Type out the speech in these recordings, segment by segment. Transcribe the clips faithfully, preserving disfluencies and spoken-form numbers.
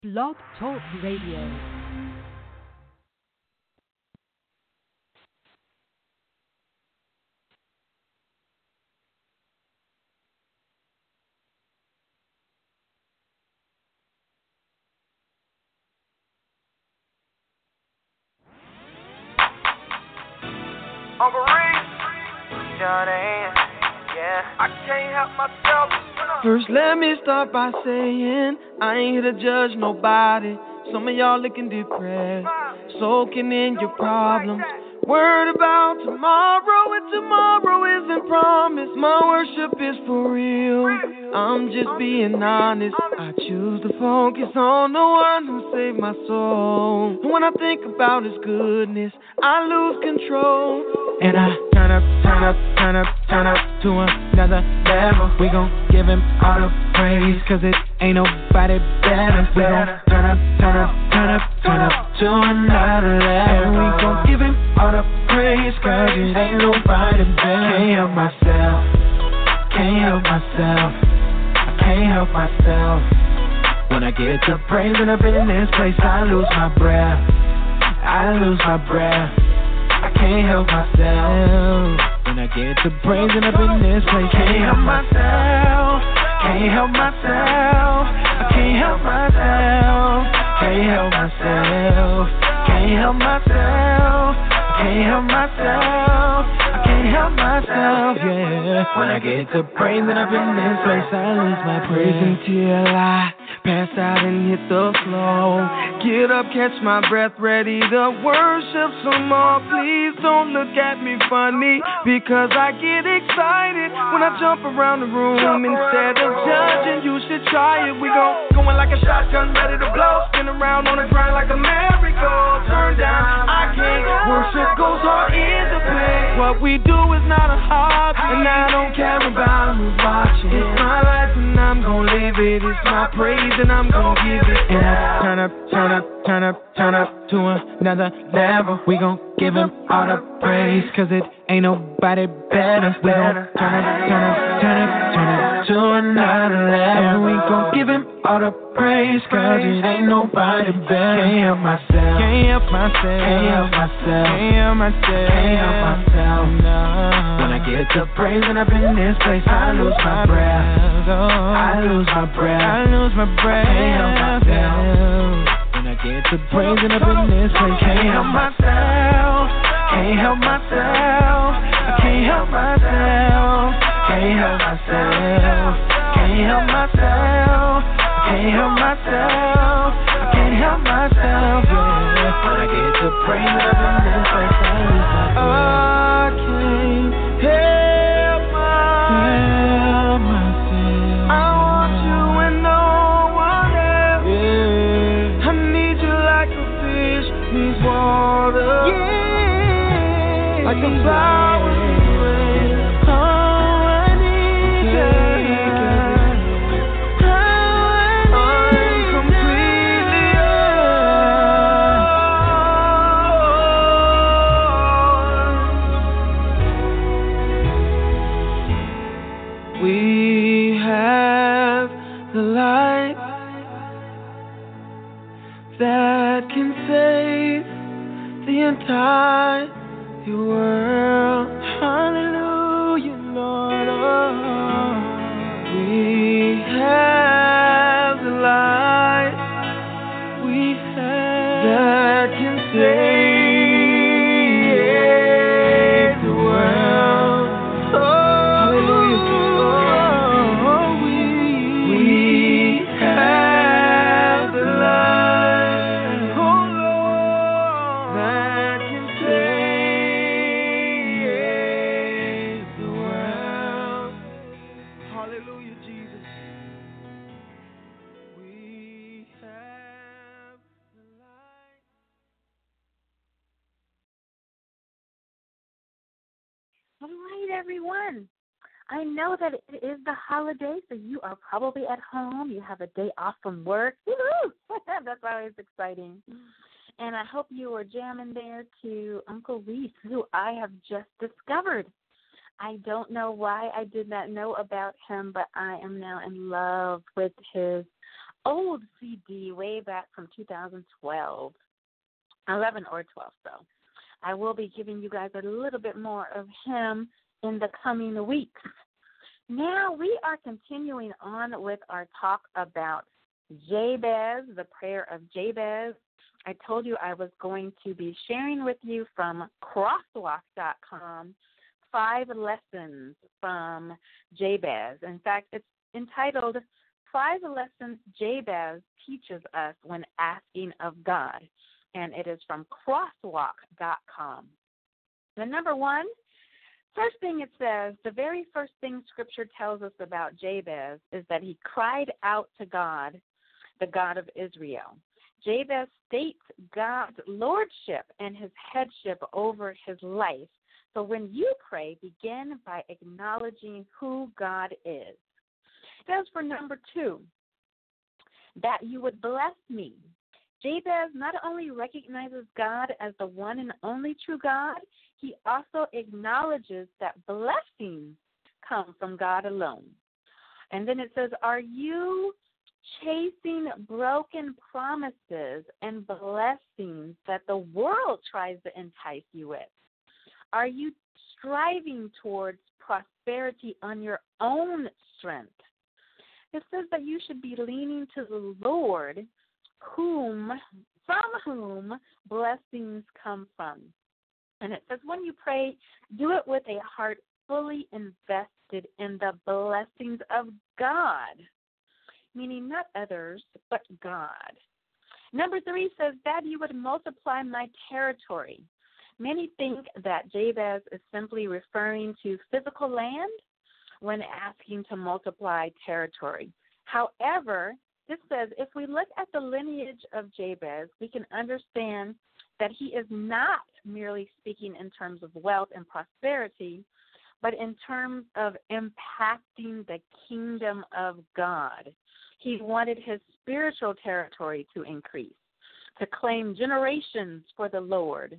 Blog Talk Radio. Uncle Reed, Johnny, yeah, I can't help myself. First, let me start by saying I ain't here to judge nobody. Some of y'all looking depressed, soaking in your problems, worried about tomorrow, and tomorrow isn't promised. My worship is for real, I'm just being honest. I choose to focus on the one who saved my soul. And when I think about his goodness, I lose control. And I turn up, turn up, turn up, turn up to another level. We gon' give him all the praise, cause it ain't nobody better. We gon' turn up, turn up, turn up, turn up to another level. We gon' give him all the praise, cause it ain't nobody better. Can't help myself, can't help myself, I can't help myself. When I get to praising up in this place, I lose my breath, I lose my breath. I can't help myself. When I get to praising up in this place, can't help myself, can't help myself, I can't help myself, can't help myself, can't help myself, can't help myself, I can't help myself, yeah. When I get to praising up in this place, I lose my praise until I pass out and hit the floor. Get up, catch my breath, ready to worship some more. Please don't look at me funny, because I get excited when I jump around the room. Instead of judging, you should try it. We gon' going like a shotgun, ready to blow. Spin around on the grind like a merry-go. Turn down, I can't. Worship goes hard in the pain. What we do is not a hobby, and I don't care about who's watching. It's my life and I'm gon' live it. It's my praise and I'm gon' give it. And I turn up, turn up, turn up, turn up to another level. We gon' give him all the praise, cause it ain't nobody better. We gon' turn up, turn up, turn up, turn up to another level. We gon' give him all the praise, cause it ain't nobody better. Can't help myself, can't help myself, can't help myself, can't help myself, can't help myself, no. When I get to praising up in this place, I lose my breath, I lose my breath, I lose my breath, can't help myself. When I get to praising up in this place, can't help myself, can't help myself, I can't help myself, can't help myself, can't help myself, can't help myself, I can't help myself, yeah. When I get to praising up in this place, I lose my breath. I can't help myself, I want you and no one else, yeah. I need you like a fish needs water, yeah. Like a flower in the rain. Oh, I need you. I'm completely yours. We have the light that can save the entire world. Hallelujah, Lord. Oh, we have the light we have that can save the world. Oh, hallelujah. Oh, we, we have the light, oh Lord, that can save the world. Hallelujah, Jesus. We have the light. All right, everyone. I know that it is the holiday, so you are probably at home. You have a day off from work. Woo-hoo! That's always exciting. And I hope you are jamming there to Uncle Reese, who I have just discovered. I don't know why I did not know about him, but I am now in love with his old C D way back from two thousand twelve, eleven or twelve. So I will be giving you guys a little bit more of him in the coming weeks. Now we are continuing on with our talk about Jabez, the prayer of Jabez. I told you I was going to be sharing with you from crosswalk dot com five lessons from Jabez. In fact, it's entitled Five Lessons Jabez Teaches Us When Asking of God, and it is from crosswalk dot com. The number one, first thing it says, the very first thing Scripture tells us about Jabez is that he cried out to God, the God of Israel. Jabez states God's lordship and his headship over his life. So when you pray, begin by acknowledging who God is. It says for number two, that you would bless me. Jabez not only recognizes God as the one and only true God, he also acknowledges that blessings come from God alone. And then it says, are you chasing broken promises and blessings that the world tries to entice you with? Are you striving towards prosperity on your own strength? It says that you should be leaning to the Lord, whom, from whom blessings come from. And it says when you pray, do it with a heart fully invested in the blessings of God, meaning not others, but God. Number three says that you would multiply my territory. Many think that Jabez is simply referring to physical land when asking to multiply territory. However, this says if we look at the lineage of Jabez, we can understand that he is not merely speaking in terms of wealth and prosperity, but in terms of impacting the kingdom of God. He wanted his spiritual territory to increase, to claim generations for the Lord.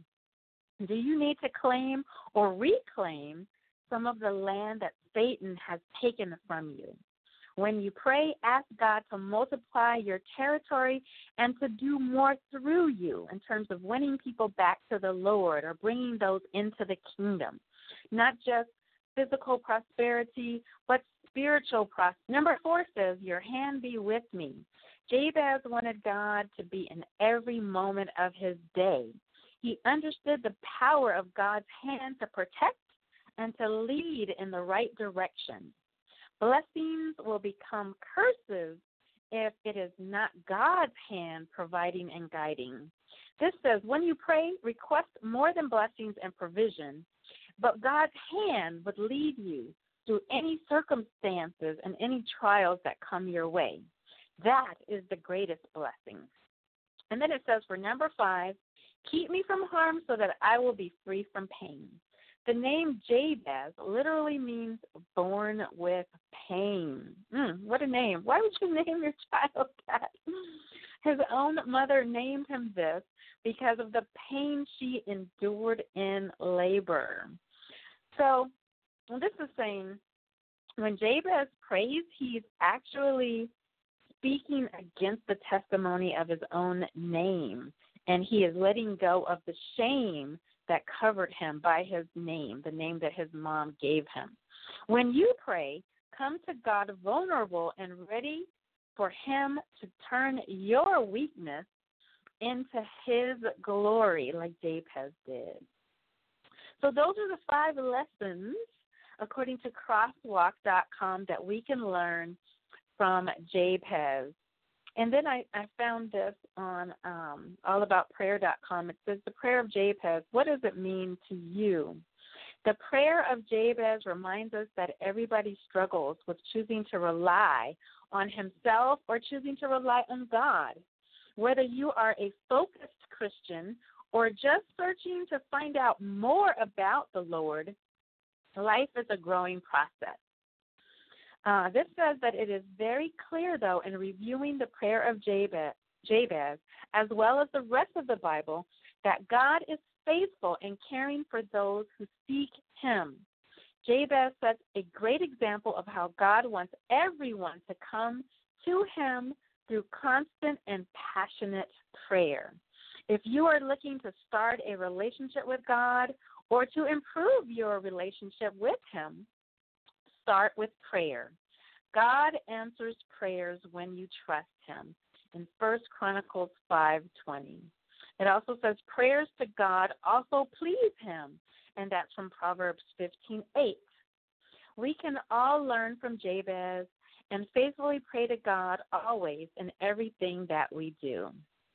Do you need to claim or reclaim some of the land that Satan has taken from you? When you pray, ask God to multiply your territory and to do more through you in terms of winning people back to the Lord or bringing those into the kingdom. Not just physical prosperity, but spiritual prosperity. Number four says, your hand be with me. Jabez wanted God to be in every moment of his day. He understood the power of God's hand to protect and to lead in the right direction. Blessings will become curses if it is not God's hand providing and guiding. This says, when you pray, request more than blessings and provision, but God's hand would lead you through any circumstances and any trials that come your way. That is the greatest blessing. And then it says for number five, keep me from harm so that I will be free from pain. The name Jabez literally means born with pain. Mm, what a name. Why would you name your child that? His own mother named him this because of the pain she endured in labor. So this is saying when Jabez prays, he's actually speaking against the testimony of his own name, and he is letting go of the shame that covered him by his name, the name that his mom gave him. When you pray, come to God vulnerable and ready for him to turn your weakness into his glory like Jabez did. So those are the five lessons, according to crosswalk dot com, that we can learn from Jabez. And then I, I found this on um, all about prayer dot com. It says, the prayer of Jabez, what does it mean to you? The prayer of Jabez reminds us that everybody struggles with choosing to rely on himself or choosing to rely on God. Whether you are a focused Christian or just searching to find out more about the Lord, life is a growing process. Uh, this says that it is very clear, though, in reviewing the prayer of Jabez, Jabez, as well as the rest of the Bible, that God is faithful in caring for those who seek him. Jabez sets a great example of how God wants everyone to come to him through constant and passionate prayer. If you are looking to start a relationship with God or to improve your relationship with Him, start with prayer. God answers prayers when you trust Him in First Chronicles five twenty. It also says prayers to God also please Him, and that's from Proverbs fifteen eight. We can all learn from Jabez and faithfully pray to God always in everything that we do.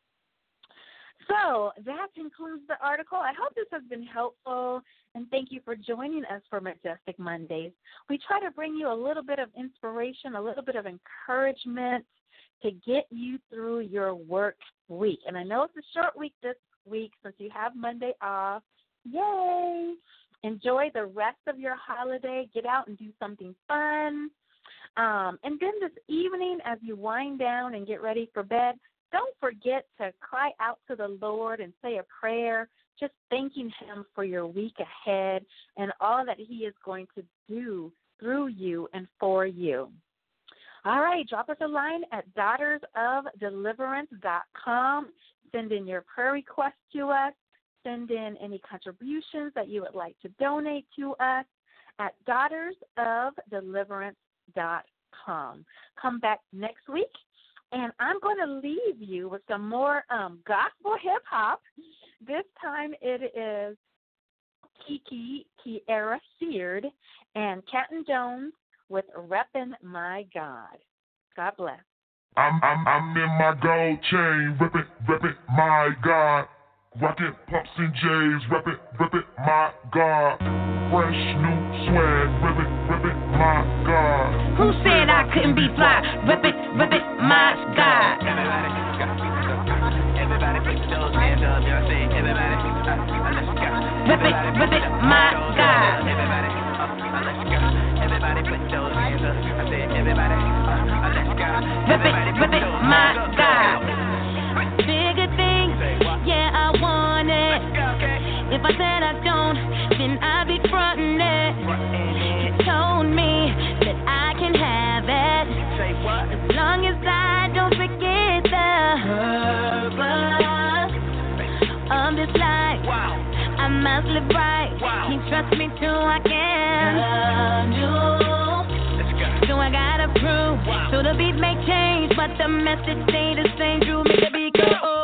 So that concludes the article. I hope this has been helpful, and thank you for joining us for Majestic Mondays. We try to bring you a little bit of inspiration, a little bit of encouragement to get you through your work week. And I know it's a short week this week since you have Monday off. Yay! Enjoy the rest of your holiday. Get out and do something fun. Um, and then this evening, as you wind down and get ready for bed, don't forget to cry out to the Lord and say a prayer, just thanking Him for your week ahead and all that He is going to do through you and for you. All right, drop us a line at daughters of deliverance dot com. Send in your prayer request to us. Send in any contributions that you would like to donate to us at daughters of deliverance dot com. Come back next week. And I'm going to leave you with some more um, gospel hip-hop. This time it is Kiki Kiera Seared and Canton Jones with Reppin' My God. God bless. I'm, I'm, I'm in my gold chain, rip it, rip it, my God. Rockin' pumps and J's, rip it, rip it, my God. Fresh new swag, rip it, rip it, my God. Who said I couldn't be fly? Rip it, rip it, my God. Everybody, everybody put those hands up, y'all say everybody, uh, uh, let's go. Rip it, rip it, my God. Everybody, uh, uh, let's go. Everybody put those hands up, I said everybody, uh, uh, let's go. Rip it, rip it, my God. Bigger things, yeah, I want it. If I said I don't, then I'd be frontin' it. You told me that I can have it, as long as I don't forget the purpose of this life. I must live right. He trusts me till I can. So I gotta prove. So the beat may change, but the message stay the same. True, make the beat go. Oh.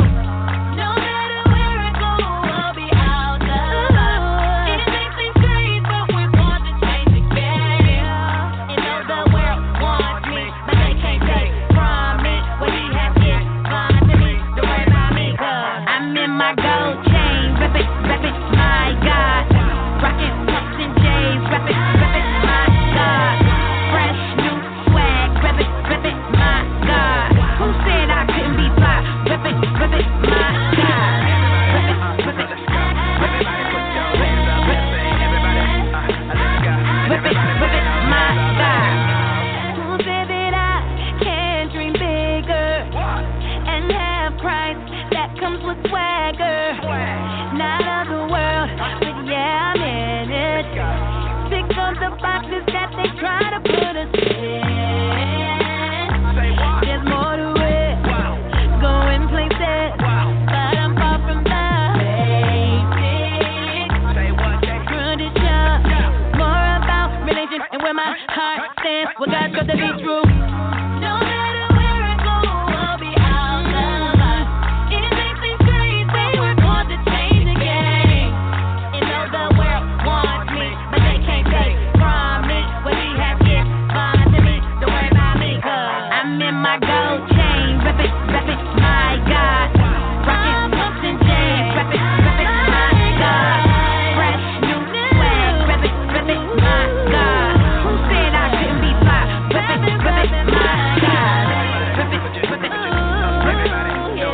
What God got to be true. No matter where I go, I'll be out of line. It makes me crazy, we're going to change the game. You know the world wants me, but they can't take from me. What he has here, fine to me, don't worry about me, cause I'm in my gold chain. Rip it, rip it, my God. Rockin' pumps and chains, rip it, rip it, my God. Fresh new swag, rip it, rip it, my God. Who said I couldn't be fly? Rip it, rip it, my God. Rip it, rip it, oh, yeah. Rip it,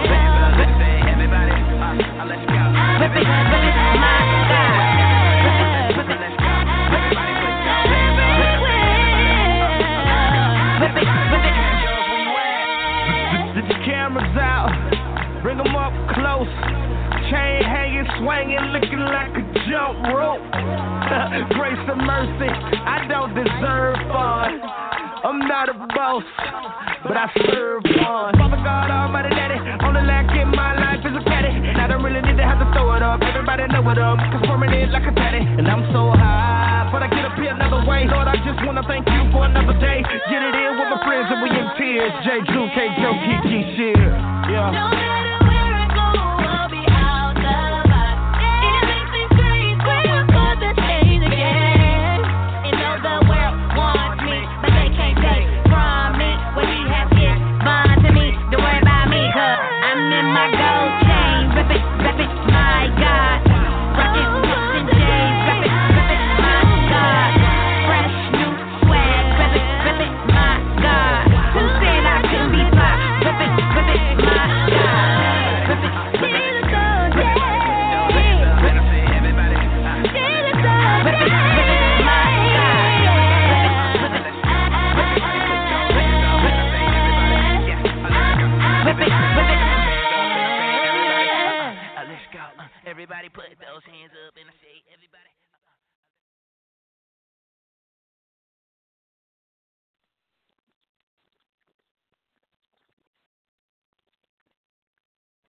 rip it, my God. Rip it, rip it, everybody put your hands up. Rip it, rip it. Get the cameras out, bring them up close. Chain hanging, swinging, looking like a jump rope. Grace and mercy, I don't deserve fun. I'm not a boss, but I serve one. Father God, Almighty Daddy, only lack in my life is a caddy. And I don't really need to have to throw it up. Everybody know it up, cause permanent like a daddy. And I'm so high, but I get up here another way. Lord, I just wanna thank you for another day. Get it in with my friends and we in tears. J. Drew, K. Joe, Kiki, shit. Yeah. No matter where I go, I'll be out the box. It makes me crazy when I put the change again. You know the world wants me, but they can't take from me what he has given to me. Don't worry about me, cause I'm in my gold chain. Rip it, rip it, my God. Rock it, whips and J's. Rip it, rip it, my God. Fresh new swag. Rip it, rip it, my God. Who said I couldn't be fly? Rip it, rip it, my God. Rip it, rip it, my God. Rip it, rip it, my God. Rip it, rip it. Let's go. Everybody put those hands up in the sea.